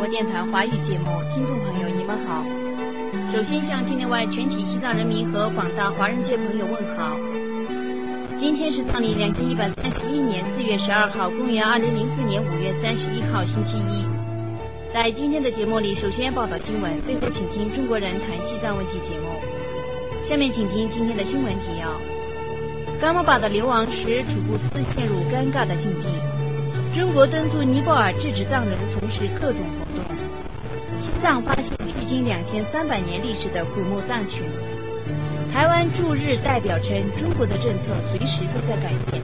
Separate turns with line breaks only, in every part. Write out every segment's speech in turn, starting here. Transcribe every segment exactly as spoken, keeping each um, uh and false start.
电台华语节目，听众朋友，你们好。首先向境内外全体西藏人民和广大华人界朋友问好。今天是藏历两千一百三十一年四月十二号，公元二零零四年五月三十一号，星期一。在今天的节目里，首先报道新闻，最后请听中国人谈西藏问题节目。下面请听今天的新闻提要。噶玛巴的流亡使楚布斯陷入尴尬的境地。中国敦促尼泊尔制止藏人从事各种活动。西藏发现距今两千三百年历史的古墓藏群。台湾驻日代表称，中国的政策随时都在改变。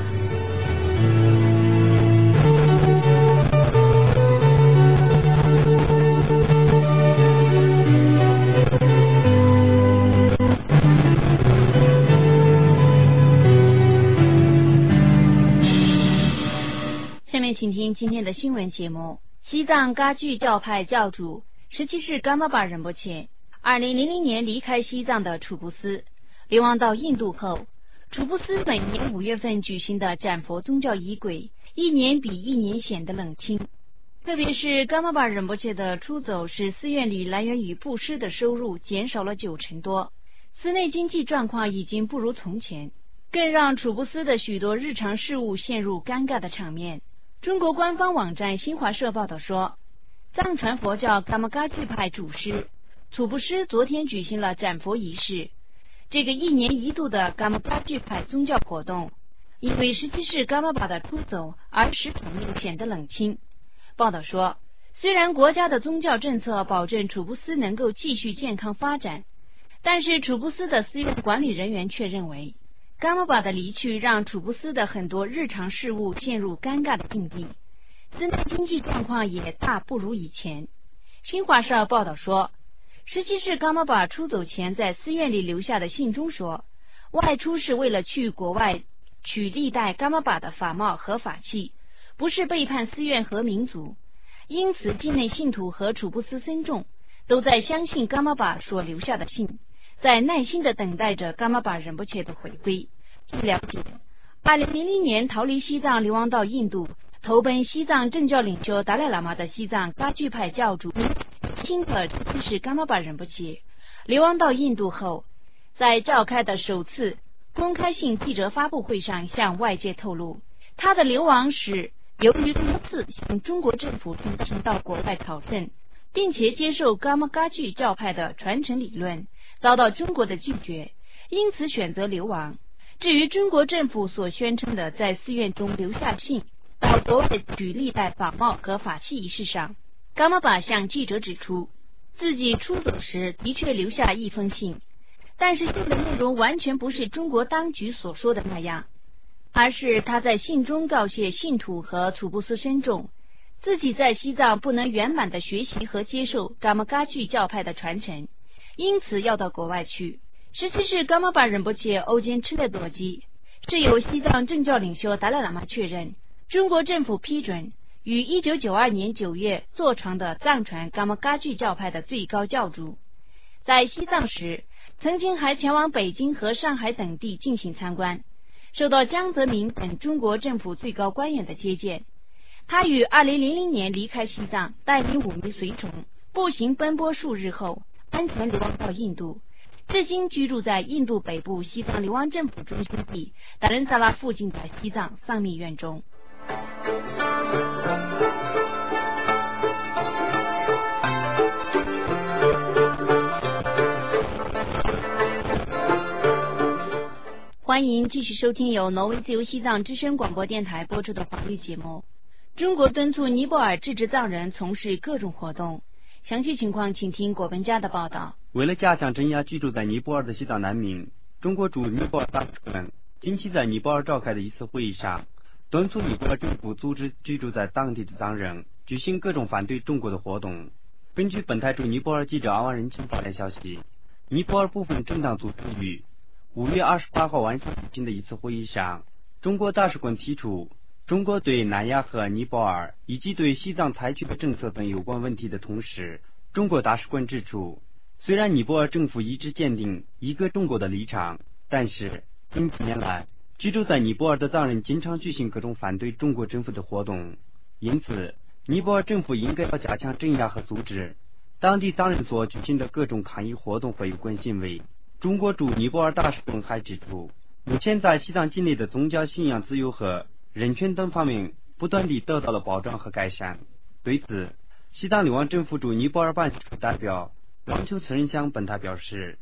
下面请听今天的新闻节目。西藏噶举教派教主十七世噶玛巴仁波切二零零零年离开西藏的楚布斯，流亡到印度后，楚布斯每年五月份举行的斩佛宗教仪轨，一年比一年显得冷清。特别是噶玛巴仁波切的出走，使寺院里来源于布施的收入减少了九成多，寺内经济状况已经不如从前，更让楚布斯的许多日常事务陷入尴尬的场面。中国官方网站新华社报道说，藏传佛教噶玛噶举派主师楚布斯昨天举行了斩佛仪式。这个一年一度的噶玛噶举派宗教活动，因为十七世噶玛巴的出走而使场面显得冷清。报道说，虽然国家的宗教政策保证楚布斯能够继续健康发展，但是楚布斯的寺院管理人员却认为，噶玛巴的离去让楚布斯的很多日常事务陷入尴尬的境地，寺内经济状况也大不如以前。新华社报道说，十七世噶玛巴出走前在寺院里留下的信中说，外出是为了去国外取历代噶玛巴的法帽和法器，不是背叛寺院和民族。因此境内信徒和楚布斯僧众都在相信噶玛巴所留下的信，在耐心地等待着噶玛巴仁波切的回归。据了解，二零零零年逃离西藏流亡到印度，投奔西藏政教领袖达赖喇嘛的西藏噶举派教主钦特尔十七世噶玛巴仁波切流亡到印度后，在召开的首次公开性记者发布会上向外界透露，他的流亡史由于多次向中国政府申请到国外考证，并且接受噶玛噶举教派的传承理论，遭到中国的拒绝，因此选择流亡。至于中国政府所宣称的在寺院中留下信到国外举历代法帽和法器一事上，噶玛巴向记者指出，自己出走时的确留下一封信，但是信的内容完全不是中国当局所说的那样，而是他在信中告诫信徒和楚布斯僧众，自己在西藏不能圆满的学习和接受噶玛噶举教派的传承，因此要到国外去。十七世噶玛巴仁波切欧坚吃了多基是由西藏政教领袖达赖喇嘛确认，中国政府批准，于一九九二年九月坐床的藏传噶玛噶举教派的最高教主。在西藏时，曾经还前往北京和上海等地进行参观，受到江泽民等中国政府最高官员的接见。他于二零零零年离开西藏，带领五名随从步行奔波数日后，安全流亡到印度，至今居住在印度北部西藏流亡政府中心地达仁萨拉附近的西藏丧密院中。欢迎继续收听由挪威自由西藏之声广播电台播出的华语节目。中国敦促尼泊尔制止藏人从事各种活动，详细情况请听果文家的报道。
为了加强镇压居住在尼泊尔的西藏难民，中国驻尼泊尔大使馆近期在尼泊尔召开的一次会议上，敦促尼泊尔政府组织居住在当地的藏人举行各种反对中国的活动。根据本台驻尼泊尔记者阿万人情报来消息，尼泊尔部分政党组织于五月二十八号晚上举行的一次会议上，中国大使馆提出中国对南亚和尼泊尔以及对西藏采取的政策等有关问题的同时，中国大使馆指出，虽然尼泊尔政府一直坚定一个中国的立场，但是近几年来居住在尼泊尔的藏人经常举行各种反对中国政府的活动，因此尼泊尔政府应该要加强镇压和阻止当地藏人所举行的各种抗议活动和有关行为。中国驻尼泊尔大使馆还指出，目前在西藏境内的宗教信仰自由和人权等方面不断地得到了保障和改善。对此，西藏流亡政府驻尼泊尔办事处代表王秋慈人向本台表示，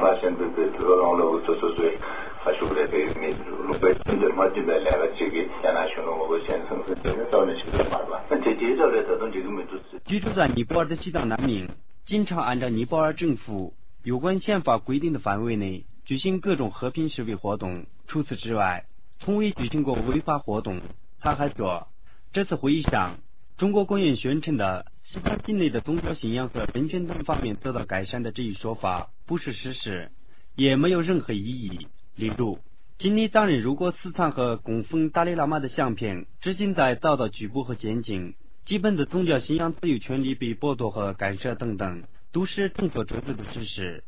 居住在尼泊尔的西藏难民经常按照尼泊尔政府有关宪法规定的范围内举行各种和平示威活动，除此之外从未举行过违法活动。他还说，这次会议上中国官员宣称的西藏境内的宗教信仰和人权等方面得到改善的这一说法不是事实，也没有任何意义。例如，境内藏人如果私藏和供奉达赖喇嘛的相片，至今在遭到拘捕和监禁，基本的宗教信仰自由权利被剥夺和干涉等等，都是众所周知的事实。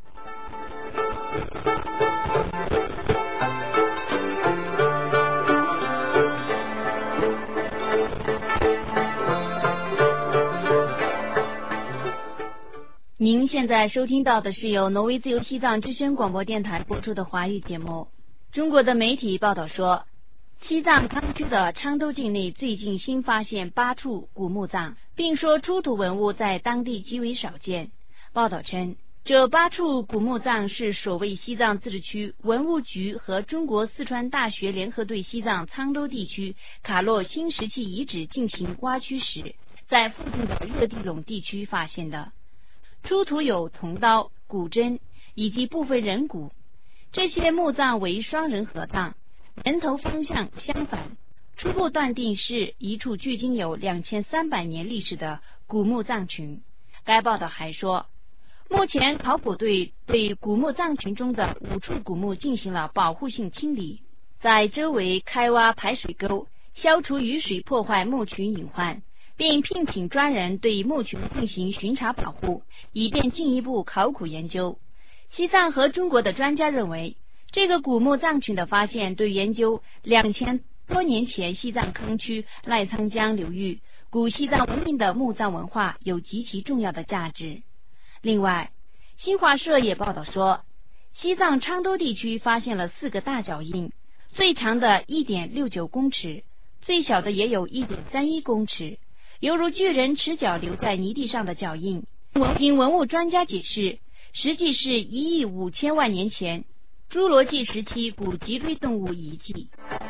您现在收听到的是由挪威自由西藏之声广播电台播出的华语节目。中国的媒体报道说，西藏康区的昌都境内最近新发现八处古墓葬，并说出土文物在当地极为少见。报道称，这八处古墓葬是所谓西藏自治区文物局和中国四川大学联合对西藏昌都地区卡洛新石器遗址进行挖掘时，在附近的热地垄地区发现的。出土有铜刀、骨针以及部分人骨，这些墓葬为双人合葬，人头方向相反，初步断定是一处距今有两千三百年历史的古墓葬群。该报道还说，目前考古队对古墓葬群中的五处古墓进行了保护性清理，在周围开挖排水沟，消除雨水破坏墓群隐患，并聘请专人对墓群进行巡查保护，以便进一步考古研究。西藏和中国的专家认为，这个古墓葬群的发现对研究两千多年前西藏康区赖沧江流域古西藏文明的墓葬文化有极其重要的价值。另外，新华社也报道说，西藏昌都地区发现了四个大脚印，最长的 一点六九公尺，最小的也有 一点三一公尺，犹如巨人赤脚留在泥地上的脚印。经文物专家解释，实际是一亿五千万年前侏罗纪时期古脊椎动物遗迹。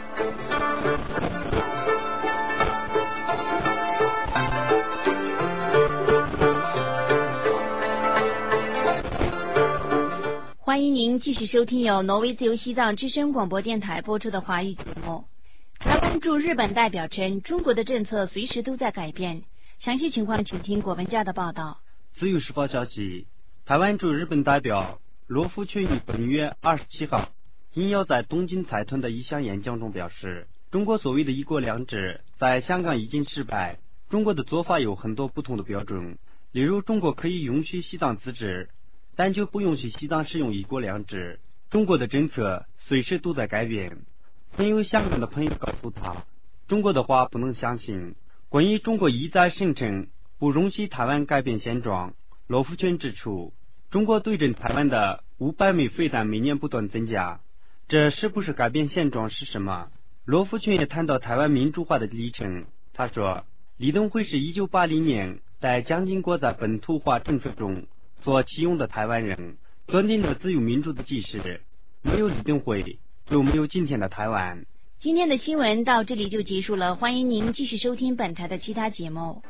欢迎您继续收听由挪威自由西藏之声广播电台播出的华语节目。台湾驻日本代表称，中国的政策随时都在改变。详细情况请听国文家的报道。
自由时报消息，台湾驻日本代表罗福群于本月二十七号应邀在东京财团的一项演讲中表示，中国所谓的一国两制在香港已经失败，中国的做法有很多不同的标准，例如中国可以允许西藏自治，但就不允许西藏使用一国两制。中国的政策随时都在改变。很有香港的朋友告诉他，中国的话不能相信。关于中国一再声称不容许台湾改变现状，罗福全指出，中国对阵台湾的五百枚飞弹每年不断增加，这是不是改变现状是什么？罗福全也谈到台湾民主化的历程。他说，李登辉是一九八零年在蒋经国在本土化政策中所启用的台湾人，奠定了自由民主的基石。没有李登辉，就没有今天的台湾。
今天的新闻到这里就结束了，欢迎您继续收听本台的其他节目。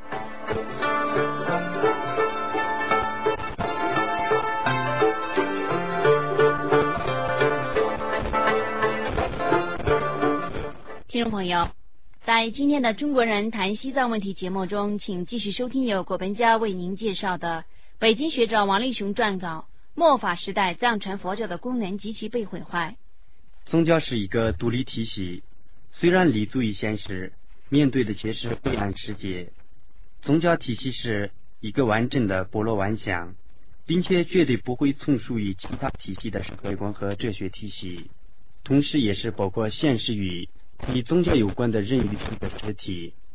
听众朋友，在今天的中国人谈西藏问题节目中，请继续收听由果本家为您介绍的北京学者王立雄撰稿《末法时代藏传佛教的功能及其被毁坏》。
宗教是一个独立体系，虽然立足于现实，面对的却是灰暗世界。宗教体系是一个完整的波罗万象，并且绝对不会从属于其他体系的社会观和哲学体系，同时也是包括现实与与宗教有关的人与体的实体。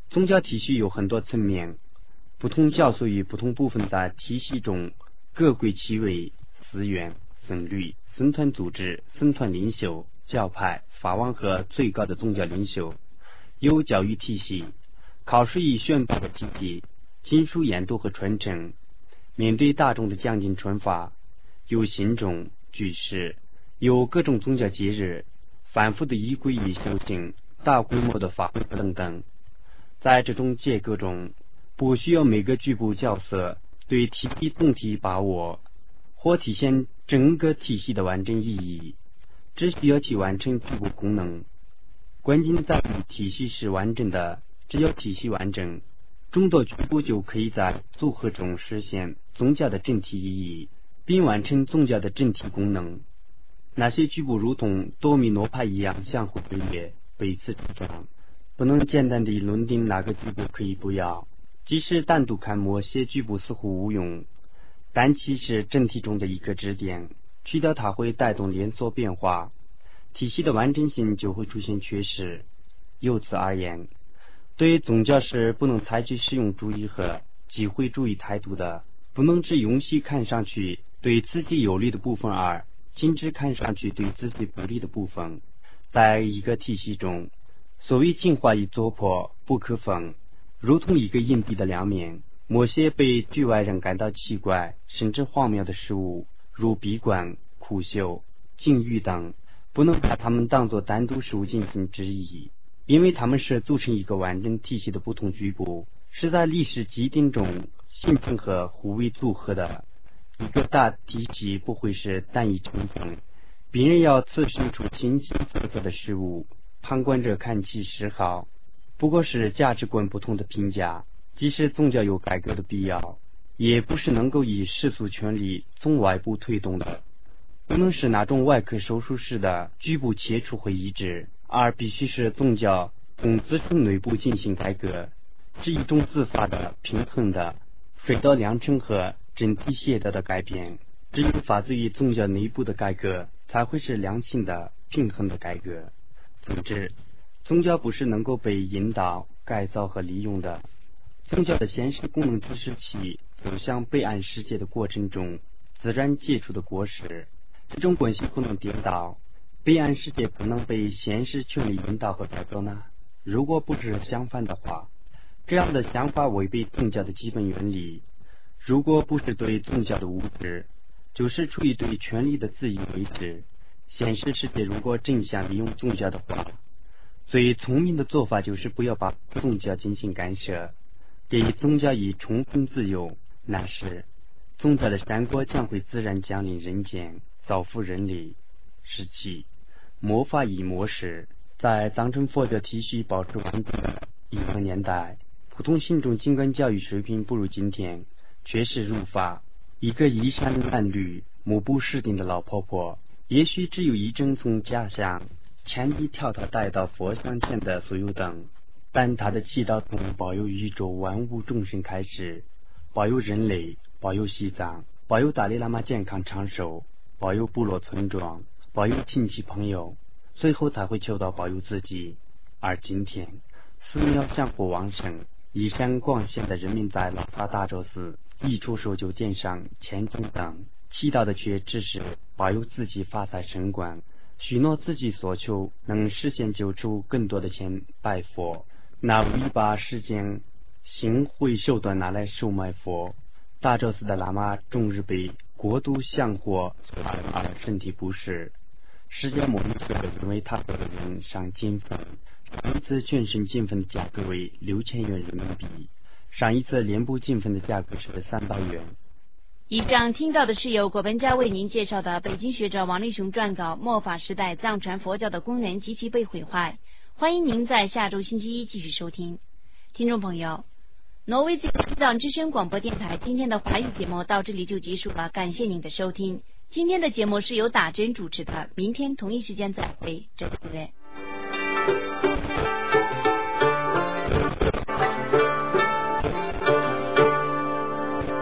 宗教体系有很多层面，不同教属于不同部分在体系中各归其为寺院、僧侣、僧团组织、僧团领袖、教派、法王和最高的宗教领袖。有教育体系，考试与宣布的体系，经书研读和传承，面对大众的讲经传法，有信众、居士，有各种宗教节日，反复的仪轨与修行，大规模的法会等等。在这种结构中，不需要每个局部角色对体系总体把握，或体现整个体系的完整意义，只需要其完成局部功能。关键在于体系是完整的，只要体系完整，众多局部就可以在组合中实现宗教的整体意义，并完成宗教的整体功能。那些局部如同多米诺牌一样相互对列，彼此主张，不能简单地论定哪个局部可以不要。即使单独看某些局部似乎无用，但其是整体中的一个支点，去掉它会带动连锁变化，体系的完整性就会出现缺失。由此而言，对宗教是不能采取实用主义和机会主义态度的，不能只用细看上去对自己有利的部分而仅只看上去对自己不利的部分。在一个体系中，所谓进化与糟粕不可分，如同一个硬币的两面。某些被局外人感到奇怪甚至荒谬的事物，如闭关、苦修、禁欲等，不能把它们当作单独事物进行质疑，因为它们是组成一个完整体系的不同局部，是在历史基点中形成和互为组合的。一个大体系不会是单一成分，别人要刺生出形形色色的事物，旁观者看其嗜好，不过是价值观不同的评价。即使宗教有改革的必要，也不是能够以世俗权力从外部推动的，不能是那种外科手术式的局部切除会医治，而必须是宗教从自身内部进行改革，是一种自发的、平衡的、水到量成和整体协调的改变。只有发自于宗教内部的改革，才会是良性的、平衡的改革。总之，宗教不是能够被引导、改造和利用的。宗教的显示功能只是其走向彼岸世界的过程中自然结出的果实。这种关系不能颠倒，彼岸世界不能被现实权力引导和改造呢？如果不是相反的话，这样的想法违背宗教的基本原理。如果不是对宗教的无知，就是出于对权力的自以为是。现实世界如果真想利用宗教的话，最聪明的做法就是不要把宗教进行干涉，给宗教以充分自由，那时宗教的善果将会自然降临人间，造福人类。十七，魔法与模式。在藏传佛教体系保持完整的一个年代，普通信众尽管教育水平不如今天，却是如法。一个衣衫褴褛、目不识丁的老婆婆，也许只有一整从家乡千里迢迢带到佛像前的所有等，但他的祈祷中保佑宇宙万物众生开始，保佑人类，保佑西藏，保佑达赖喇嘛健康长寿，保佑部落村庄，保佑亲戚朋友，最后才会求到保佑自己。而今天寺庙香火旺盛，衣衫光鲜的人民在老法大咒寺一出手就点上千灯灯，祈祷的却只是保佑自己发财升官，许诺自己所求能实现就出更多的钱拜佛。那无疑把时间行贿手段拿来收买佛。大咒寺的喇嘛终日被过度香火所而身体不适，释迦牟尼佛认为他的人上金粉，上一次全身金粉的价格为六千元人民币，上一次脸部金粉的价格是三百元。
以上听到的是由国本家为您介绍的北京学者王立雄撰稿《末法时代藏传佛教的功能及其被毁坏》，欢迎您在下周星期一继续收听。听众朋友，挪威西藏之声广播电台今天的华语节目到这里就结束了，感谢您的收听。今天的节目是由打针主持的，明天同一时间再会，再见。